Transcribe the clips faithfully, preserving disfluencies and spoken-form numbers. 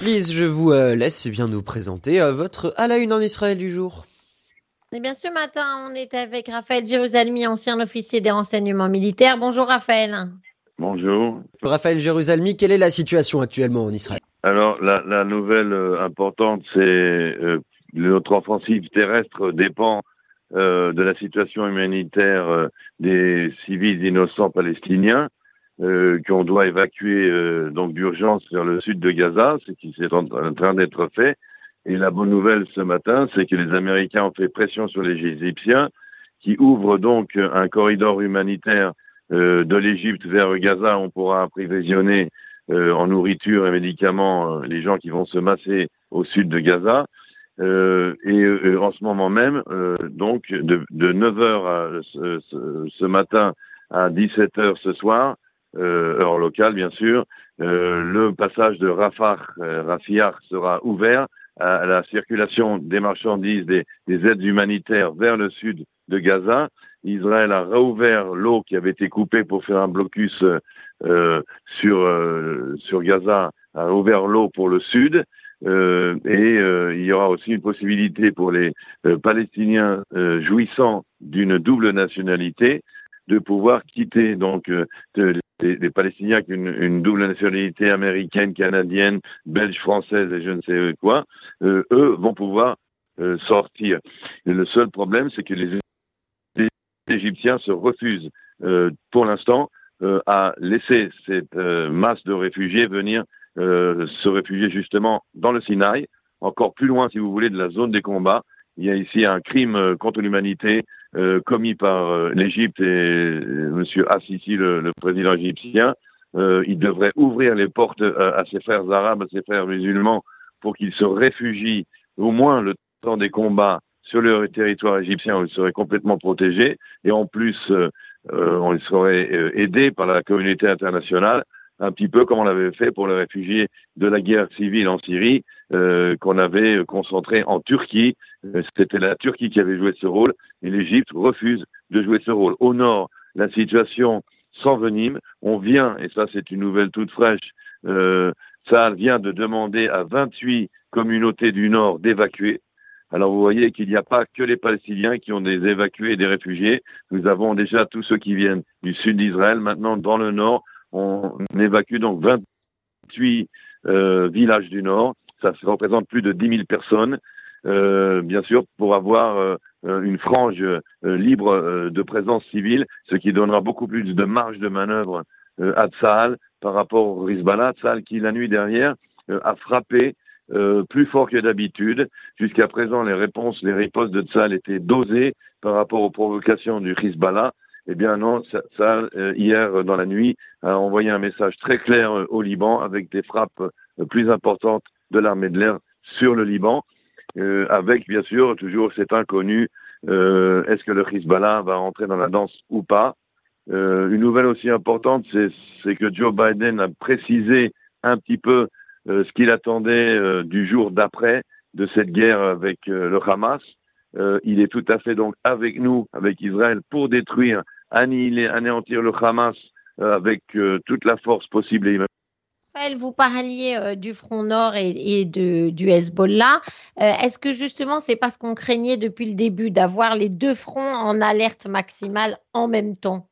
Lise, je vous euh, laisse eh bien nous présenter euh, votre à la une en Israël du jour. Eh bien, ce matin, on est avec Raphaël Jérusalemi, ancien officier des renseignements militaires. Bonjour Raphaël. Bonjour. Raphaël Jérusalemi, quelle est la situation actuellement en Israël? Alors, la, la nouvelle euh, importante, c'est euh, notre offensive terrestre dépend euh, de la situation humanitaire euh, des civils innocents palestiniens euh, qu'on doit évacuer euh, donc d'urgence vers le sud de Gaza, ce qui est en, en train d'être fait. Et la bonne nouvelle ce matin, c'est que les Américains ont fait pression sur les Égyptiens, qui ouvrent donc un corridor humanitaire euh, de l'Égypte vers Gaza. On pourra approvisionner euh, en nourriture et médicaments euh, les gens qui vont se masser au sud de Gaza. Euh, et euh, en ce moment même, euh, donc de, de neuf heures à, ce, ce, ce matin à dix-sept heures ce soir, euh, heure locale bien sûr, euh, le passage de Rafah, euh, Rafah sera ouvert à la circulation des marchandises, des, des aides humanitaires vers le sud de Gaza. Israël a rouvert l'eau qui avait été coupée pour faire un blocus euh, sur, euh, sur Gaza, a rouvert l'eau pour le sud. Euh, et euh, il y aura aussi une possibilité pour les euh, Palestiniens euh, jouissant d'une double nationalité de pouvoir quitter donc euh, de, les, les Palestiniens qui ont une, une double nationalité américaine, canadienne, belge, française et je ne sais quoi, euh, eux vont pouvoir euh, sortir. Et le seul problème, c'est que les, les Égyptiens se refusent euh, pour l'instant euh, à laisser cette euh, masse de réfugiés venir euh, se réfugier justement dans le Sinaï, encore plus loin si vous voulez de la zone des combats. Il y a ici un crime contre l'humanité euh, commis par euh, l'Égypte et euh, M. Assisi, le, le président égyptien. Euh, il devrait ouvrir les portes à, à ses frères arabes, à ses frères musulmans, pour qu'ils se réfugient au moins le temps des combats sur le territoire égyptien où ils seraient complètement protégés. Et en plus, euh, euh, on serait euh, aidés par la communauté internationale, un petit peu comme on l'avait fait pour les réfugiés de la guerre civile en Syrie, euh, qu'on avait concentré en Turquie. C'était la Turquie qui avait joué ce rôle et l'Égypte refuse de jouer ce rôle. Au nord, la situation s'envenime. On vient, et ça c'est une nouvelle toute fraîche, euh, ça vient de demander à vingt-huit communautés du nord d'évacuer. Alors vous voyez qu'il n'y a pas que les Palestiniens qui ont des évacués et des réfugiés. Nous avons déjà tous ceux qui viennent du sud d'Israël. Maintenant, dans le nord, on évacue donc vingt-huit euh, villages du nord. Ça représente plus de dix mille personnes. Euh, bien sûr, pour avoir euh, une frange euh, libre euh, de présence civile, ce qui donnera beaucoup plus de marge de manœuvre euh, à Tsahal par rapport au Hezbollah. Tsahal qui, la nuit dernière, euh, a frappé euh, plus fort que d'habitude. Jusqu'à présent, les réponses, les ripostes de Tsahal étaient dosées par rapport aux provocations du Hezbollah. Eh bien non, Tsahal, euh, hier dans la nuit, a envoyé un message très clair euh, au Liban avec des frappes euh, plus importantes de l'armée de l'air sur le Liban. Euh, avec bien sûr toujours cet inconnu, euh, est-ce que le Hezbollah va entrer dans la danse ou pas. Euh, une nouvelle aussi importante, c'est, c'est que Joe Biden a précisé un petit peu euh, ce qu'il attendait euh, du jour d'après de cette guerre avec euh, le Hamas. Euh, il est tout à fait donc avec nous, avec Israël, pour détruire, annihiler, anéantir le Hamas euh, avec euh, toute la force possible et Raphaël, vous parliez euh, du front nord et, et de, du Hezbollah. Euh, est-ce que justement c'est parce qu'on craignait depuis le début d'avoir les deux fronts en alerte maximale en même temps?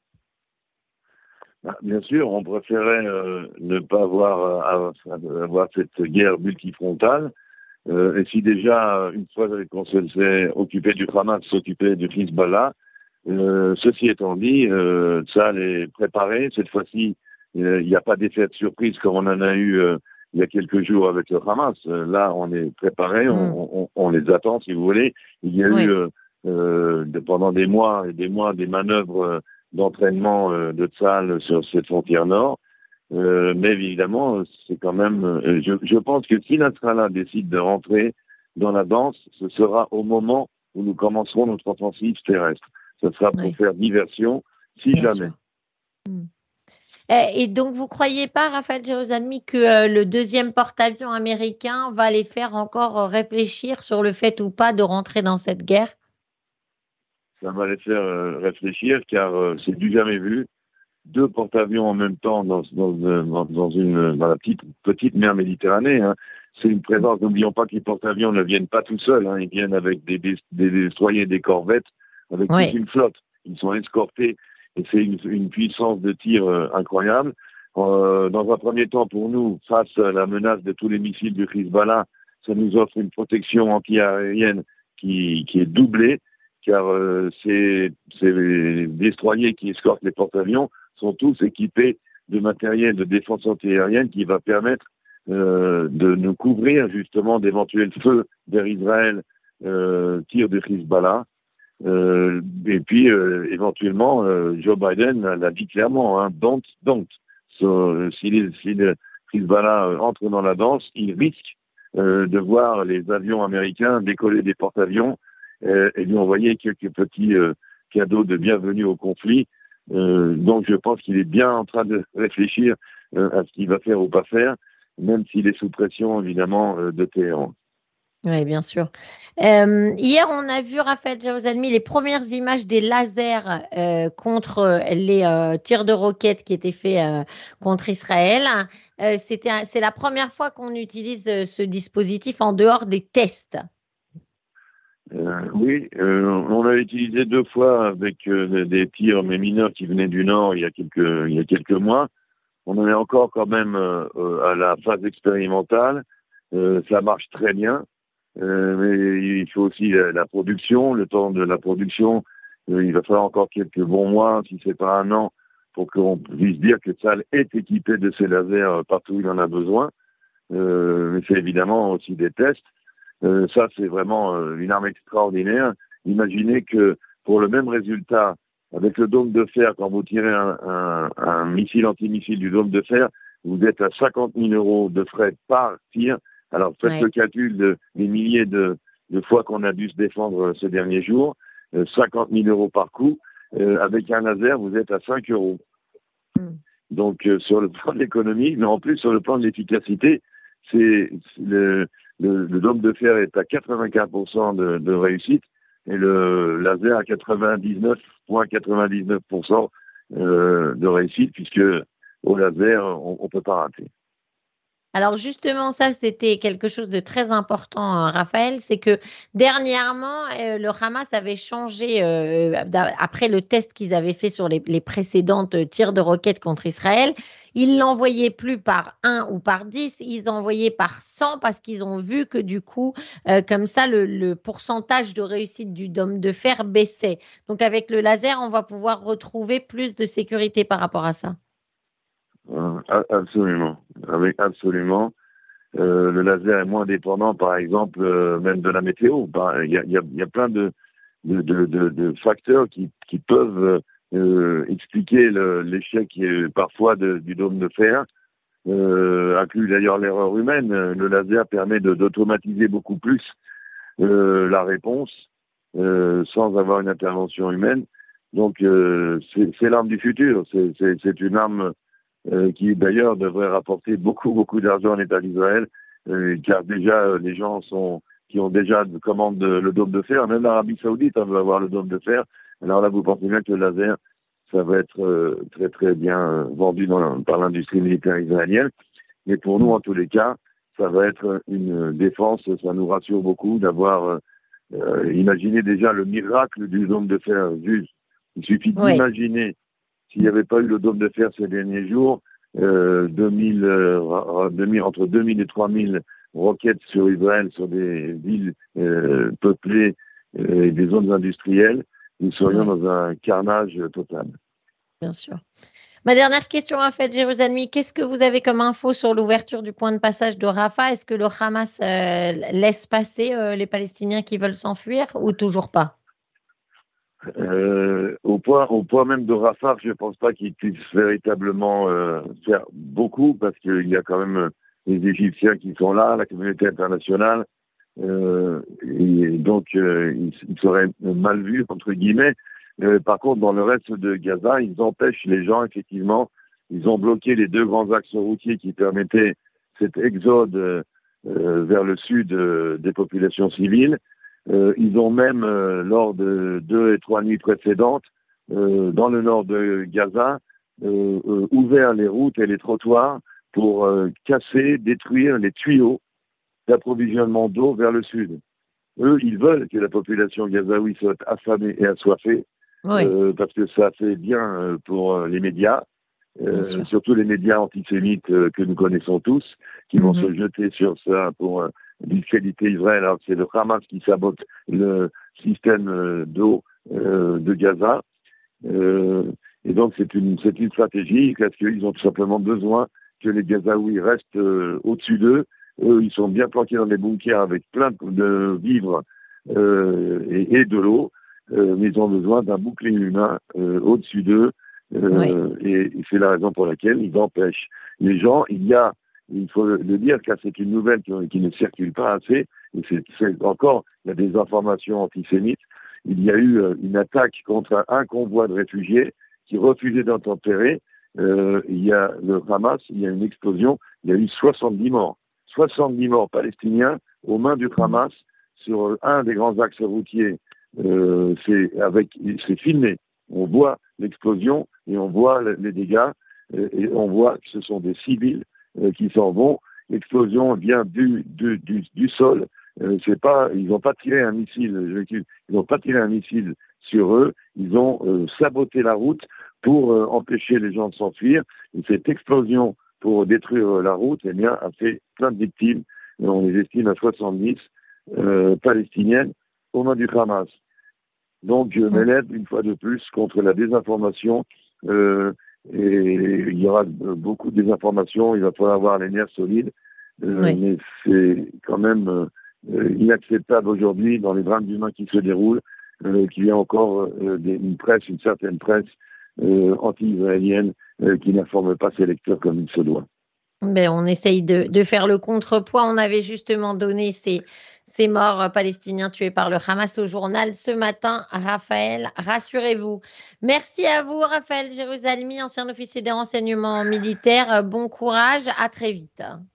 Bien sûr, on préférait euh, ne pas avoir, euh, avoir cette guerre multifrontale. Euh, et si déjà, une fois qu'on s'est occupé du Hamas, s'occupait du Hezbollah, euh, ceci étant dit, euh, ça est préparé. Cette fois-ci, il n'y a pas d'effet de surprise comme on en a eu euh, il y a quelques jours avec le Hamas. Euh, là, on est préparé, on, Mm. on, on les attend, si vous voulez. Il y a Oui. eu euh, euh, de, pendant des mois et des mois des manœuvres euh, d'entraînement euh, de Tsahal sur cette frontière nord. Euh, mais évidemment, c'est quand même. Euh, je, je pense que si Nasrallah décide de rentrer dans la danse, ce sera au moment où nous commencerons notre offensive terrestre. Ce sera pour Oui, faire diversion, si bien jamais. sûr. Mm. Et, et donc, vous croyez pas, Raphaël Jérusalemi, que euh, le deuxième porte-avions américain va les faire encore euh, réfléchir sur le fait ou pas de rentrer dans cette guerre? Ça va les faire euh, réfléchir, car euh, c'est du jamais vu. Deux porte-avions en même temps dans, dans, dans, dans, une, dans la petite, petite mer Méditerranée. Hein. c'est une présence. N'oublions pas que les porte-avions ne viennent pas tout seuls, hein. Ils viennent avec des, des, des destroyers, des corvettes, avec Oui. toute une flotte. Ils sont escortés et c'est une, une puissance de tir euh, incroyable. Euh, dans un premier temps, pour nous, face à la menace de tous les missiles du Hezbollah, ça nous offre une protection anti-aérienne qui, qui est doublée, car euh, ces, ces destroyers qui escortent les porte-avions sont tous équipés de matériel de défense anti-aérienne qui va permettre euh, de nous couvrir justement d'éventuels feux vers Israël, euh, tirs de Hezbollah. Euh, et puis, euh, éventuellement, euh, Joe Biden l'a dit clairement, hein, don't, don't. So, si, les, si le Hezbollah entre dans la danse, il risque euh, de voir les avions américains décoller des porte-avions euh, et lui envoyer quelques petits euh, cadeaux de bienvenue au conflit. Euh, donc, je pense qu'il est bien en train de réfléchir euh, à ce qu'il va faire ou pas faire, même s'il est sous pression, évidemment, euh, de Téhéran. Oui, bien sûr. Euh, hier, on a vu, Raphaël Javuzalmi, les premières images des lasers euh, contre euh, les euh, tirs de roquettes qui étaient faits euh, contre Israël. Euh, c'était, un- c'est la première fois qu'on utilise euh, ce dispositif en dehors des tests. Euh, oui, euh, on l'a utilisé deux fois avec euh, des tirs mais mineurs qui venaient du Nord il y a quelques, il y a quelques mois. On en est encore quand même euh, euh, à la phase expérimentale. Euh, ça marche très bien. Euh, mais il faut aussi la, la production, le temps de la production. Euh, il va falloir encore quelques bons mois, si c'est pas un an, pour qu'on puisse dire que Tsahal est équipé de ces lasers partout où il en a besoin. Euh, mais c'est évidemment aussi des tests. Euh, ça, c'est vraiment euh, une arme extraordinaire. Imaginez que pour le même résultat, avec le dôme de fer, quand vous tirez un, un, un missile antimissile du dôme de fer, vous êtes à cinquante mille euros de frais par tir. Alors, faites Ouais. le calcul de, des milliers de, de fois qu'on a dû se défendre ces derniers jours. Euh, cinquante mille euros par coup. Euh, avec un laser, vous êtes à cinq euros. Mm. Donc, euh, sur le plan de l'économie, mais en plus, sur le plan de l'efficacité, c'est c'est le, le, le dôme de fer est à quatre-vingt-quinze pour cent de, de réussite et le laser à quatre-vingt-dix-neuf virgule quatre-vingt-dix-neuf pour cent euh, de réussite, puisque au laser, on ne peut pas rater. Alors justement, ça, c'était quelque chose de très important, euh, Raphaël, c'est que dernièrement, euh, le Hamas avait changé, euh, d'a- après le test qu'ils avaient fait sur les, les précédentes euh, tirs de roquettes contre Israël, ils l'envoyaient plus par un ou par dix, ils l'envoyaient par cent parce qu'ils ont vu que du coup, euh, comme ça, le, le pourcentage de réussite du dôme de fer baissait. Donc avec le laser, on va pouvoir retrouver plus de sécurité par rapport à ça. Euh, absolument, avec absolument. Euh, le laser est moins dépendant, par exemple, euh, même de la météo. Ben, Il y, a, il y, a, il y a plein de, de, de, de, de facteurs qui, qui peuvent euh, expliquer le, l'échec euh, parfois de, du dôme de fer, euh, inclut d'ailleurs l'erreur humaine. Le laser permet de, d'automatiser beaucoup plus euh, la réponse euh, sans avoir une intervention humaine. Donc, euh, c'est, c'est l'arme du futur. C'est, c'est, c'est une arme euh, qui d'ailleurs devrait rapporter beaucoup, beaucoup d'argent à l'État d'Israël, euh, car déjà, euh, les gens sont qui ont déjà de commande de, le dôme de fer, même l'Arabie Saoudite hein, veut avoir le dôme de fer. Alors là, vous pensez bien que le laser, ça va être euh, très, très bien euh, vendu dans, par l'industrie militaire israélienne. Mais pour nous, en tous les cas, ça va être une défense, ça nous rassure beaucoup d'avoir euh, euh, imaginé déjà le miracle du dôme de fer. Juste, il suffit Oui. d'imaginer s'il n'y avait pas eu le dôme de fer ces derniers jours, euh, deux mille, euh, deux mille, entre deux mille et trois mille roquettes sur Israël, sur des villes euh, peuplées euh, et des zones industrielles, nous serions Ouais. dans un carnage total. Bien sûr. Ma dernière question, Raphaël Jérusalemi, qu'est-ce que vous avez comme info sur l'ouverture du point de passage de Rafah? Est-ce que le Hamas euh, laisse passer euh, les Palestiniens qui veulent s'enfuir ou toujours pas? Euh, au point, au point même de Rafah, je ne pense pas qu'ils puissent véritablement euh, faire beaucoup parce qu'il y a quand même les Égyptiens qui sont là, la communauté internationale, euh, et donc euh, ils, ils seraient mal vus entre guillemets. Euh, par contre, dans le reste de Gaza, ils empêchent les gens effectivement. Ils ont bloqué les deux grands axes routiers qui permettaient cet exode euh, vers le sud euh, des populations civiles. Euh, ils ont même, euh, lors de deux et trois nuits précédentes, euh, dans le nord de Gaza, euh, euh, ouvert les routes et les trottoirs pour euh, casser, détruire les tuyaux d'approvisionnement d'eau vers le sud. Eux, ils veulent que la population gazaoui soit affamée et assoiffée, Oui, euh, parce que ça fait bien euh, pour euh, les médias, bien euh, sûr. surtout les médias antisémites euh, que nous connaissons tous, qui vont Mhm. se jeter sur ça pour euh, discréditer Israël. Alors c'est le Hamas qui sabote le système euh, d'eau euh, de Gaza. Euh, et donc c'est une, c'est une stratégie parce qu'ils ont tout simplement besoin que les Gazaouis restent euh, au-dessus d'eux. Eux, ils sont bien planqués dans des bunkers avec plein de vivres euh, et, et de l'eau, euh, mais ils ont besoin d'un bouclier humain euh, au-dessus d'eux. Oui. Euh, et, et c'est la raison pour laquelle ils empêchent les gens. Il y a, il faut le dire, car c'est une nouvelle qui, qui ne circule pas assez, et c'est, c'est encore, il y a des informations antisémites. Il y a eu euh, une attaque contre un, un convoi de réfugiés qui refusait d'obtempérer. Euh, il y a le Hamas, il y a une explosion, il y a eu soixante-dix morts. soixante-dix morts palestiniens aux mains du Hamas sur euh, un des grands axes routiers. Euh, c'est, avec, c'est filmé. On voit l'explosion et on voit les dégâts euh, et on voit que ce sont des civils euh, qui s'en vont. L'explosion vient du, du, du, du sol. Euh, c'est pas, ils n'ont pas tiré un missile. Ils n'ont pas tiré un missile sur eux. Ils ont euh, saboté la route pour euh, empêcher les gens de s'enfuir. Et cette explosion pour détruire la route, eh bien, a fait plein de victimes. Et on les estime à soixante-dix euh, palestiniennes aux mains du Hamas. Donc, je m'élève une fois de plus contre la désinformation. Euh, et il y aura beaucoup de désinformation. Il va falloir avoir les nerfs solides. Euh, Oui. mais c'est quand même euh, inacceptable aujourd'hui dans les drames humains qui se déroulent euh, qu'il y ait encore euh, des, une presse, une certaine presse euh, anti-israélienne euh, qui n'informe pas ses lecteurs comme il se doit. Ben, on essaye de, de faire le contrepoids. On avait justement donné ces, ces morts euh, palestiniens tués par le Hamas au journal ce matin. Raphaël, rassurez-vous. Merci à vous, Raphaël Jérusalemi, ancien officier des renseignements militaires. Euh, Bon courage, à très vite.